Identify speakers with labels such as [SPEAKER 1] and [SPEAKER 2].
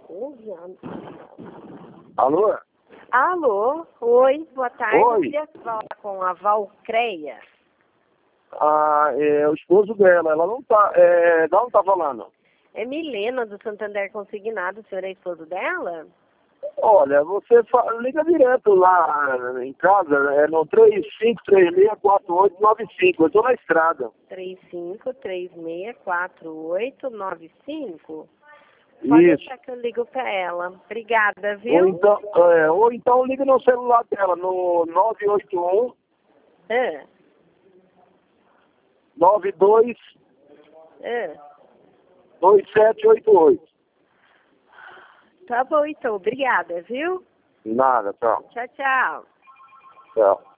[SPEAKER 1] Alô?
[SPEAKER 2] Alô, oi, boa tarde.
[SPEAKER 1] Oi.
[SPEAKER 2] Eu queria falar com a Valcreia.
[SPEAKER 1] É o esposo dela, ela não tá, de onde tá falando?
[SPEAKER 2] É Milena, do Santander Consignado, o senhor é esposo dela?
[SPEAKER 1] Olha, você liga direto lá em casa, é no 35364895, eu tô na estrada.
[SPEAKER 2] 35364895? Pode
[SPEAKER 1] Isso.
[SPEAKER 2] deixar que eu ligo pra ela. Obrigada, viu?
[SPEAKER 1] Ou então liga no celular dela, no 981
[SPEAKER 2] Ah,
[SPEAKER 1] 92
[SPEAKER 2] ah.
[SPEAKER 1] 2788.
[SPEAKER 2] Tá bom, então. Obrigada, viu?
[SPEAKER 1] Nada, tchau.
[SPEAKER 2] Tchau, tchau.
[SPEAKER 1] Tchau.